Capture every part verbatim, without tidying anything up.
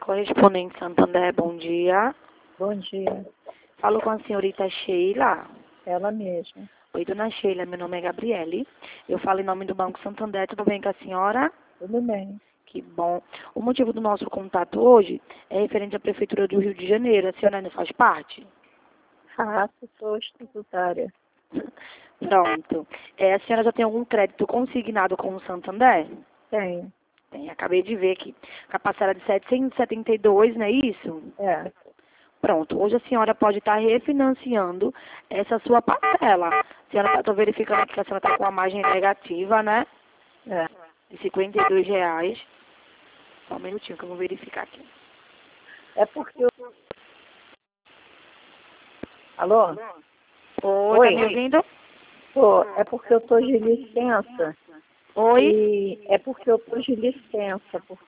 Correspondente Santander, bom dia. Bom dia. Falo com a senhorita Sheila. Ela mesma. Oi, dona Sheila, meu nome é Gabriele. Eu falo em nome do Banco Santander, tudo bem com a senhora? Tudo bem. Que bom. O motivo do nosso contato hoje é referente à Prefeitura do Rio de Janeiro. A senhora ainda faz parte? Faço, sou estatutária. Pronto. É, a senhora já tem algum crédito consignado com o Santander? Tenho. Tem, acabei de ver aqui. Com a parcela de setecentos e setenta e dois, não é isso? É. Pronto, hoje a senhora pode estar refinanciando essa sua parcela. A senhora está verificando aqui que a senhora está com uma margem negativa, né? É. De cinquenta e dois reais. Só um minutinho que eu vou verificar aqui. É porque eu... Alô? Oi, Oi. tá me ouvindo? Tô. É porque eu tô de licença. Oi? E é porque eu tô de licença. Por...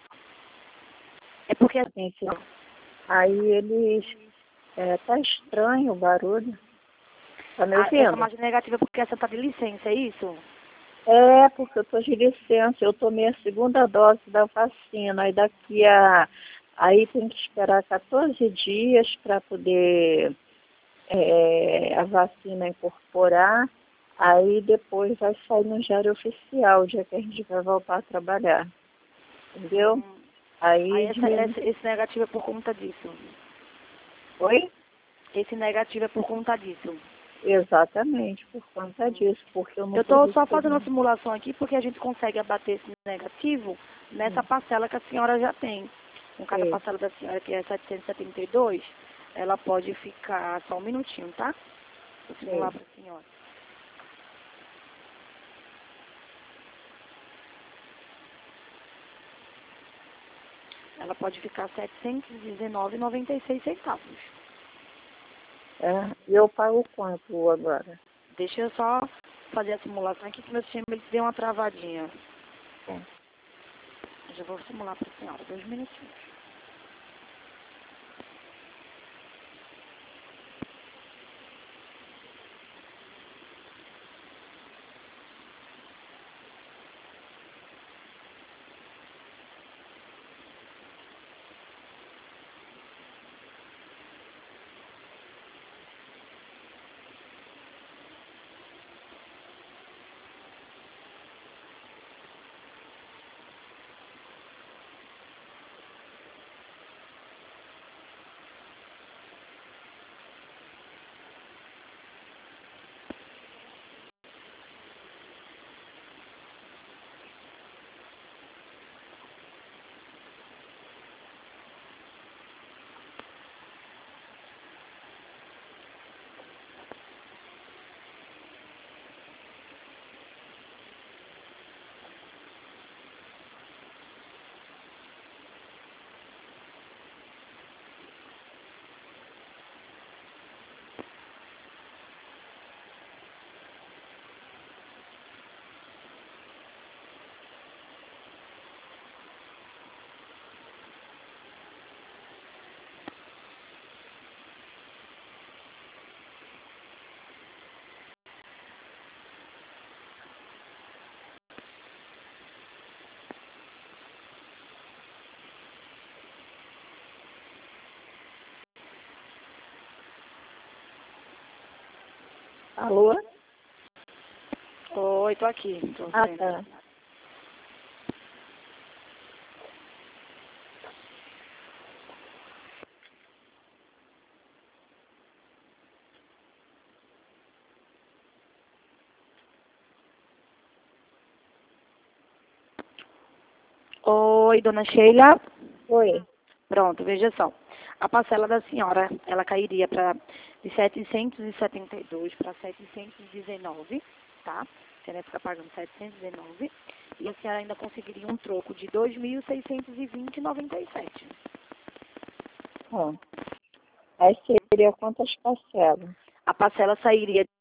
É porque Assim, aí eles... É, tá estranho o barulho. Tá me a, essa ouvindo? margem negativa é porque essa está de licença, é isso? É, porque eu tô de licença. Eu tomei a segunda dose da vacina. Aí daqui a... Aí tem que esperar quatorze dias para poder... É, a vacina incorporar, aí depois vai sair no diário oficial, o dia que a gente vai voltar a trabalhar. Entendeu? Hum. Aí, Aí essa, diminu... essa, esse negativo é por conta disso. Oi? Esse negativo é por conta disso. Exatamente, por conta disso, porque eu não Eu estou estou só fazendo uma recebendo. simulação aqui porque a gente consegue abater esse negativo nessa Hum, parcela que a senhora já tem. Com cada sei. parcela da senhora, que é setecentos e setenta e dois, ela pode ficar... Só um minutinho, tá? Vou simular Sei. para a senhora. Ela pode ficar setecentos e dezenove reais e noventa e seis centavos. É, e eu pago quanto agora? Deixa eu só fazer a simulação aqui que meu sistema ele deu uma travadinha. É. Eu já vou simular para a senhora. Dois minutinhos. Alô? Oi, tô aqui. Tô Ah, vendo. tá. Oi, dona Sheila. Oi. Pronto, veja só. A parcela da senhora, ela cairia para de setecentos e setenta e dois para setecentos e dezenove, tá? A senhora ia ficar pagando setecentos e dezenove e a senhora ainda conseguiria um troco de dois mil seiscentos e vinte reais e noventa e sete. Bom. Aí seria quantas parcelas? A parcela sairia